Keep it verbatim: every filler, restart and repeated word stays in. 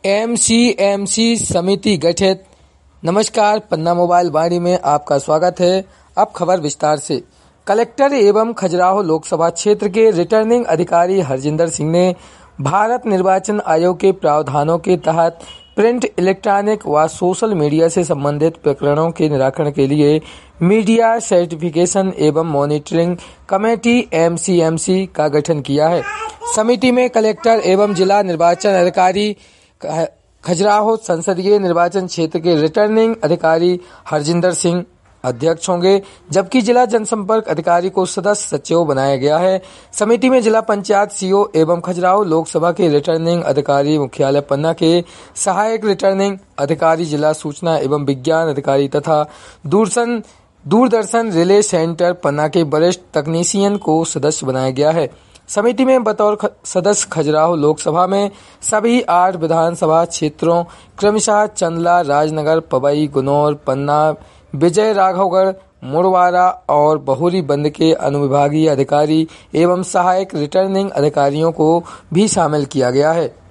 MCMC समिति गठित। नमस्कार, पन्ना मोबाइल वाणी में आपका स्वागत है। अब खबर विस्तार से। कलेक्टर एवं खजुराहो लोकसभा क्षेत्र के रिटर्निंग अधिकारी हरजिंदर सिंह ने भारत निर्वाचन आयोग के प्रावधानों के तहत प्रिंट, इलेक्ट्रॉनिक व सोशल मीडिया से संबंधित प्रकरणों के निराकरण के लिए मीडिया सर्टिफिकेशन एवं मॉनिटरिंग कमेटी एमसीएमसी का गठन किया है। समिति में कलेक्टर एवं जिला निर्वाचन अधिकारी खजुराहो संसदीय निर्वाचन क्षेत्र के रिटर्निंग अधिकारी हरजिंदर सिंह अध्यक्ष होंगे, जबकि जिला जनसंपर्क अधिकारी को सदस्य सचिव बनाया गया है। समिति में जिला पंचायत सीओ एवं खजुराहो लोकसभा के रिटर्निंग अधिकारी, मुख्यालय पन्ना के सहायक रिटर्निंग अधिकारी, जिला सूचना एवं विज्ञान अधिकारी तथा दूरदर्शन दूरदर्शन रिले सेंटर पन्ना के वरिष्ठ तकनीशियन को सदस्य बनाया गया है। समिति में बतौर सदस्य खजुराहो लोकसभा में सभी आठ विधानसभा क्षेत्रों क्रमशः चंदला, राजनगर, पवई, गुनौर, पन्ना, विजय राघवगढ़, मुड़वारा और बहुरी बंद के अनुविभागीय अधिकारी एवं सहायक रिटर्निंग अधिकारियों को भी शामिल किया गया है।